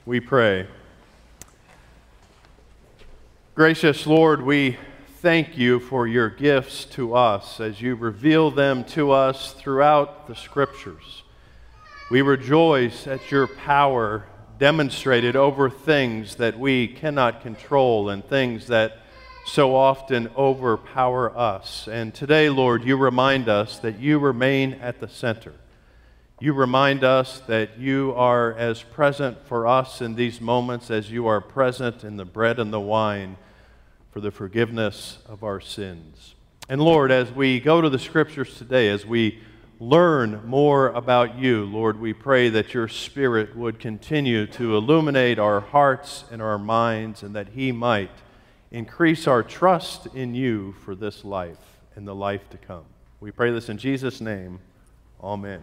We pray. Gracious Lord, we thank you for your gifts to us as you reveal them to us throughout the Scriptures. We rejoice at your power demonstrated over things that we cannot control and things that so often overpower us. And today, Lord, you remind us that you remain at the center. You remind us that you are as present for us in these moments as you are present in the bread and the wine for the forgiveness of our sins. And Lord, as we go to the Scriptures today, as we learn more about you, Lord, we pray that your Spirit would continue to illuminate our hearts and our minds, and that he might increase our trust in you for this life and the life to come. We pray this in Jesus' name. Amen.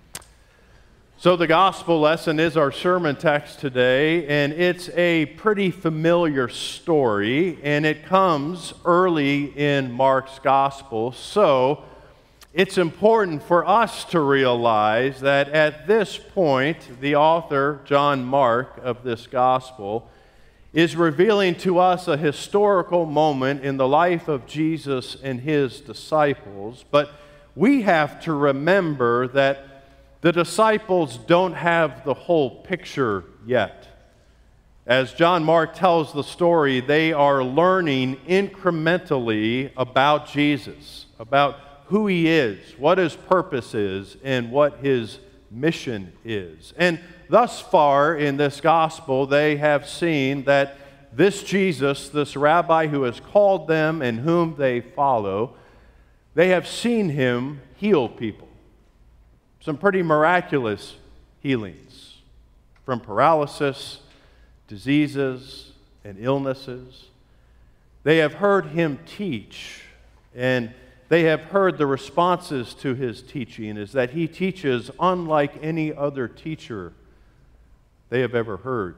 So the gospel lesson is our sermon text today, and it's a pretty familiar story, and it comes early in Mark's gospel. So it's important for us to realize that at this point, the author, John Mark, of this gospel is revealing to us a historical moment in the life of Jesus and his disciples. But we have to remember that the disciples don't have the whole picture yet. As John Mark tells the story, they are learning incrementally about Jesus, about who he is, what his purpose is, and what his mission is. And thus far in this gospel, they have seen that this Jesus, this rabbi who has called them and whom they follow, they have seen him heal people. Some pretty miraculous healings, from paralysis, diseases, and illnesses. They have heard him teach, and they have heard the responses to his teaching is that he teaches unlike any other teacher they have ever heard.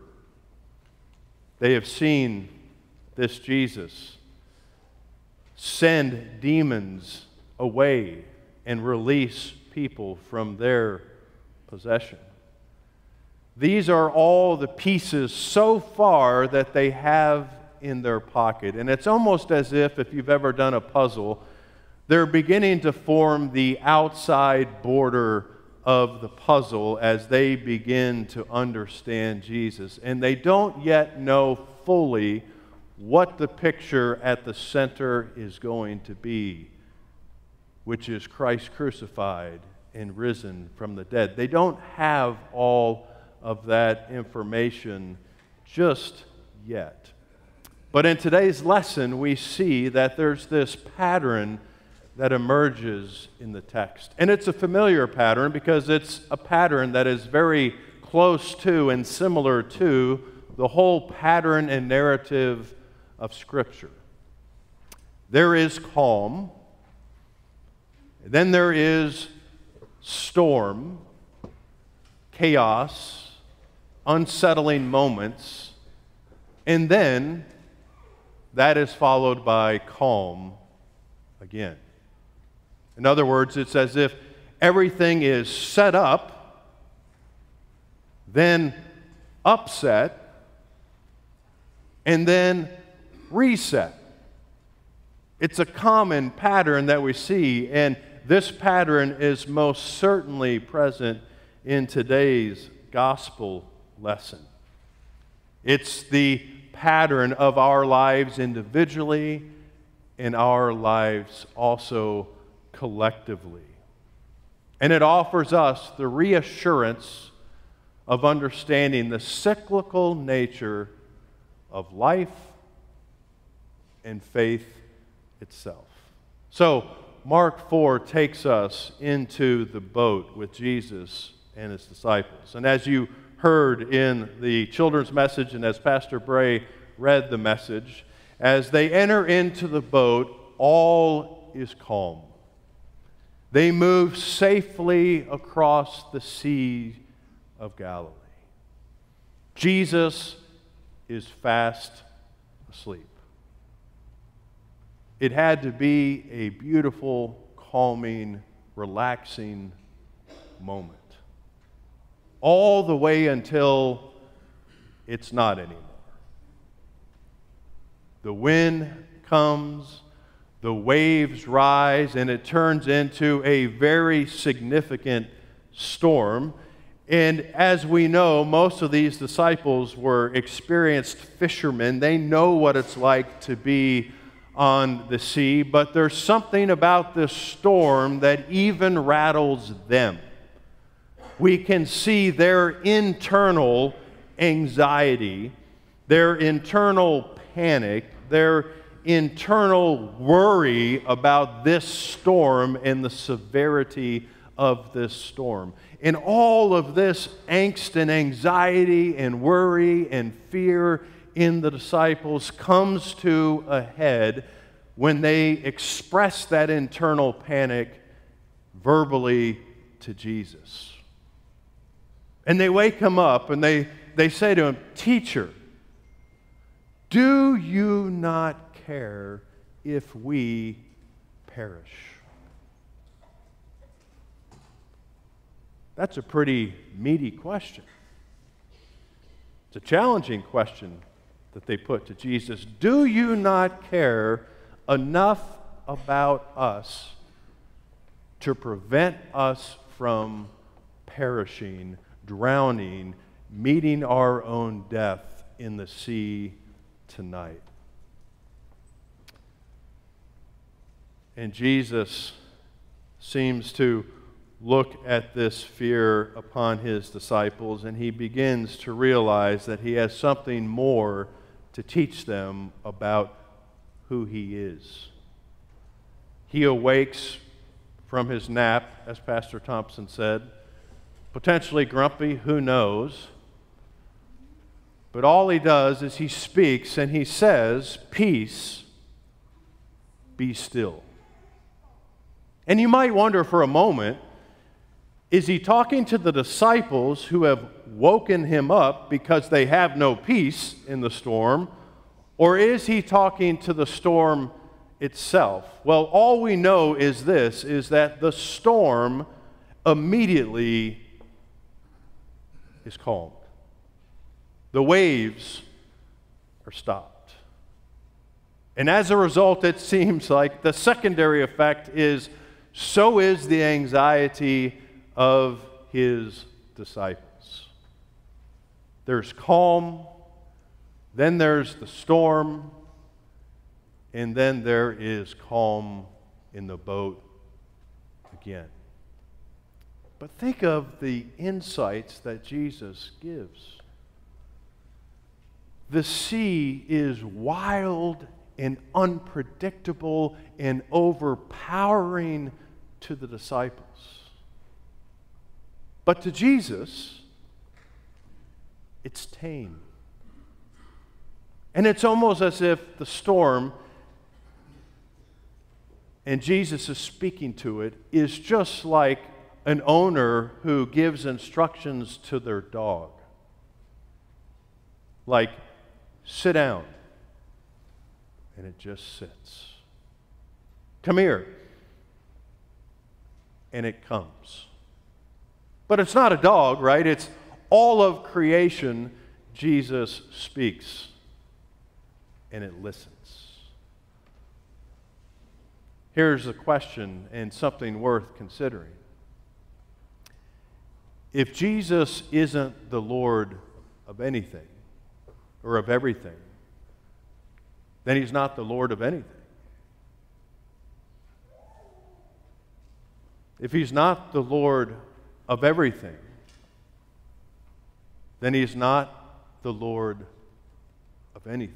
They have seen this Jesus send demons away and release people from their possession. These are all the pieces so far that they have in their pocket. And it's almost as if you've ever done a puzzle, they're beginning to form the outside border of the puzzle as they begin to understand Jesus. And they don't yet know fully what the picture at the center is going to be, which is Christ crucified and risen from the dead. They don't have all of that information just yet. But in today's lesson, we see that there's this pattern that emerges in the text. And it's a familiar pattern because it's a pattern that is very close to and similar to the whole pattern and narrative of Scripture. There is calm, then there is storm, chaos, unsettling moments, and then that is followed by calm again. In other words, it's as if everything is set up, then upset, and then reset. It's a common pattern that we see, and this pattern is most certainly present in today's gospel lesson. It's the pattern of our lives individually and our lives also collectively. And it offers us the reassurance of understanding the cyclical nature of life and faith itself. So, Mark 4 takes us into the boat with Jesus and his disciples. And as you heard in the children's message and as Pastor Bray read the message, as they enter into the boat, all is calm. They move safely across the Sea of Galilee. Jesus is fast asleep. It had to be a beautiful, calming, relaxing moment. All the way until it's not anymore. The wind comes, the waves rise, and it turns into a very significant storm. And as we know, most of these disciples were experienced fishermen. They know what it's like to be on the sea, but there's something about this storm that even rattles them. We can see their internal anxiety, their internal panic, their internal worry about this storm and the severity of this storm. And all of this angst and anxiety and worry and fear in the disciples comes to a head when they express that internal panic verbally to Jesus. And they wake him up and they say to him, "Teacher, do you not care if we perish?" That's a pretty meaty question. It's a challenging question that they put to Jesus. Do you not care enough about us to prevent us from perishing, drowning, meeting our own death in the sea tonight? And Jesus seems to look at this fear upon his disciples, and he begins to realize that he has something more to teach them about who he is. He awakes from his nap, as Pastor Thompson said, potentially grumpy, who knows? But all he does is he speaks and he says, "Peace, be still." And you might wonder for a moment, is he talking to the disciples who have woken him up because they have no peace in the storm, or is he talking to the storm itself? Well, all we know is this, is that the storm immediately is calmed. The waves are stopped. And as a result, it seems like the secondary effect is, so is the anxiety of his disciples. There's calm, then there's the storm, and then there is calm in the boat again. But think of the insights that Jesus gives. The sea is wild and unpredictable and overpowering to the disciples. But to Jesus, it's tame. And it's almost as if the storm, and Jesus is speaking to it, is just like an owner who gives instructions to their dog. Like, sit down. And it just sits. Come here. And it comes. But it's not a dog, right? It's all of creation. Jesus speaks. And it listens. Here's a question and something worth considering. If Jesus isn't the Lord of anything, or of everything, then he's not the Lord of anything. If he's not the Lord of everything, then he's not the Lord of anything.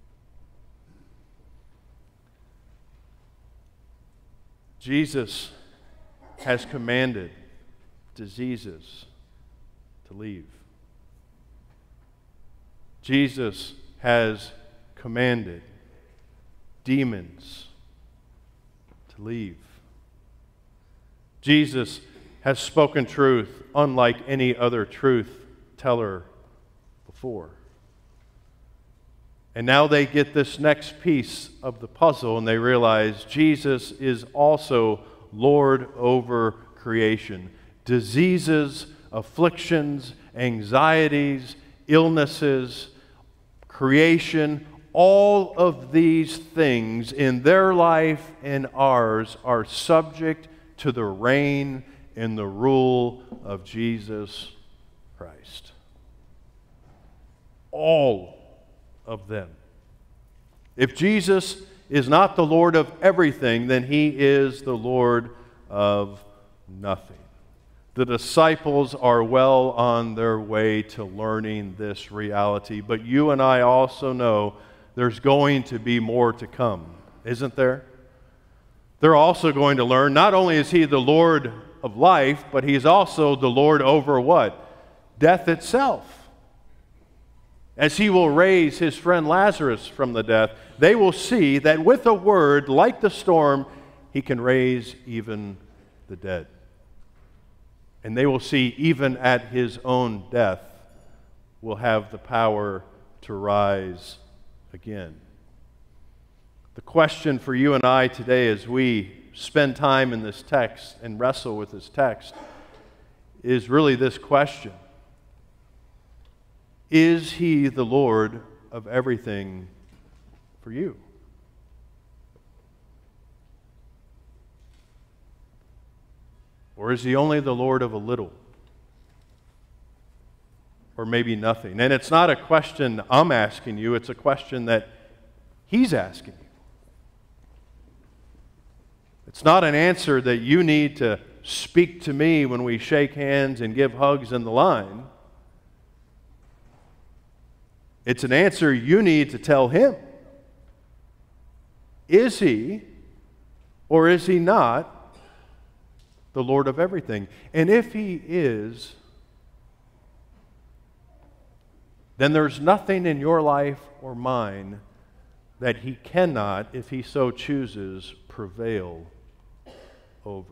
Jesus has commanded diseases to leave. Jesus has commanded demons to leave. Jesus has spoken truth unlike any other truth teller before. And now they get this next piece of the puzzle and they realize Jesus is also Lord over creation. Diseases, afflictions, anxieties, illnesses, creation, all of these things in their life and ours are subject to the reign and the rule of Jesus Christ. All of them. If Jesus is not the Lord of everything, then he is the Lord of nothing. The disciples are well on their way to learning this reality, but you and I also know there's going to be more to come, isn't there? They're also going to learn not only is he the Lord of life, but he's also the Lord over what? Death itself. As he will raise his friend Lazarus from the death, they will see that with a word like the storm, he can raise even the dead. And they will see even at his own death will have the power to rise again. The question for you and I today as we spend time in this text and wrestle with this text is really this question. Is he the Lord of everything for you? Or is he only the Lord of a little? Or maybe nothing? And it's not a question I'm asking you, it's a question that he's asking you. It's not an answer that you need to speak to me when we shake hands and give hugs in the line. It's an answer you need to tell him. Is he or is he not the Lord of everything? And if he is, then there's nothing in your life or mine that he cannot, if he so chooses, prevail over.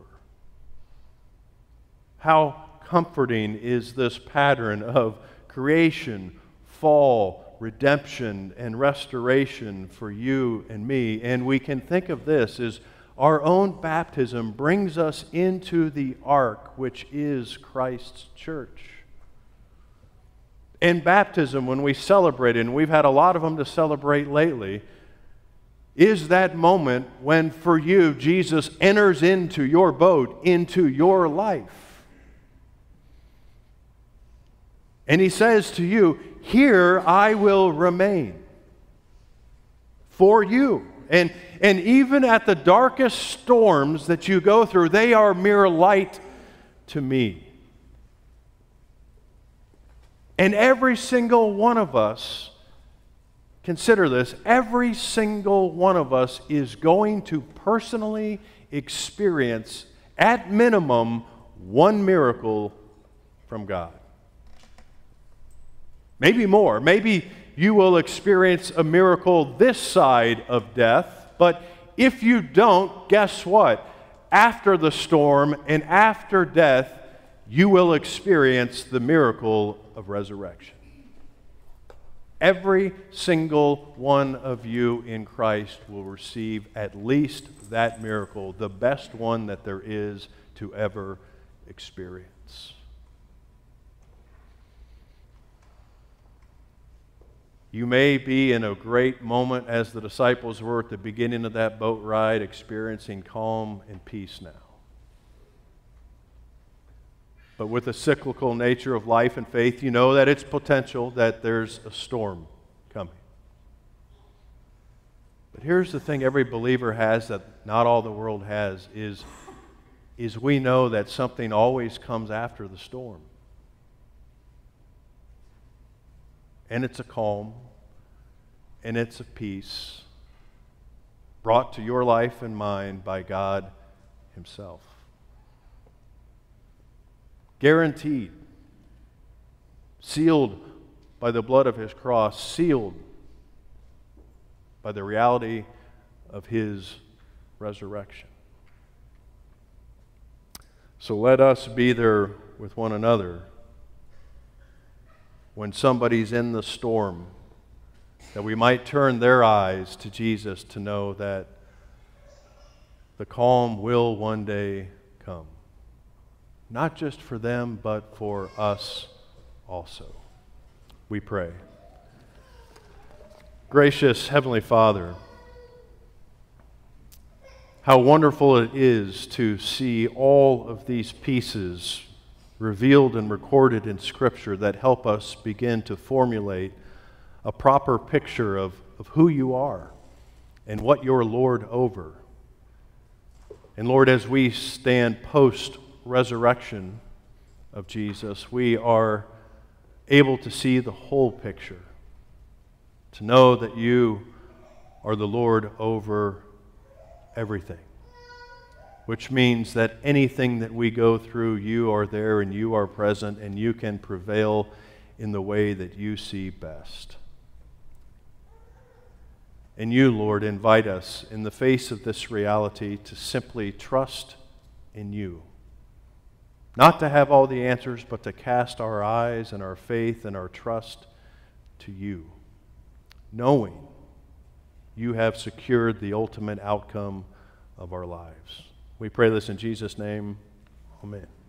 How comforting is this pattern of creation, fall, redemption, and restoration for you and me. And we can think of this as our own baptism brings us into the ark, which is Christ's church. In baptism, when we celebrate it, and we've had a lot of them to celebrate lately, is that moment when for you Jesus enters into your boat, into your life. And he says to you, here I will remain for you. And even at the darkest storms that you go through, they are mere light to me. And every single one of us, consider this, every single one of us is going to personally experience, at minimum, one miracle from God. Maybe more. Maybe you will experience a miracle this side of death, but if you don't, guess what? After the storm and after death, you will experience the miracle of resurrection. Every single one of you in Christ will receive at least that miracle, the best one that there is to ever experience. You may be in a great moment, as the disciples were at the beginning of that boat ride, experiencing calm and peace now. But with the cyclical nature of life and faith, you know that it's potential that there's a storm coming. But here's the thing every believer has that not all the world has is we know that something always comes after the storm. And it's a calm, and it's a peace brought to your life and mine by God himself. Guaranteed, sealed by the blood of his cross, sealed by the reality of his resurrection. So let us be there with one another when somebody's in the storm, that we might turn their eyes to Jesus to know that the calm will one day come. Not just for them, but for us also. we pray. Gracious Heavenly Father, how wonderful it is to see all of these pieces revealed and recorded in Scripture that help us begin to formulate a proper picture of who you are and what you're Lord over. And Lord, as we stand post-resurrection of Jesus, we are able to see the whole picture, to know that you are the Lord over everything, which means that anything that we go through, you are there and you are present and you can prevail in the way that you see best. And you, Lord, invite us in the face of this reality to simply trust in you. Not to have all the answers, but to cast our eyes and our faith and our trust to you, knowing you have secured the ultimate outcome of our lives. We pray this in Jesus' name. Amen.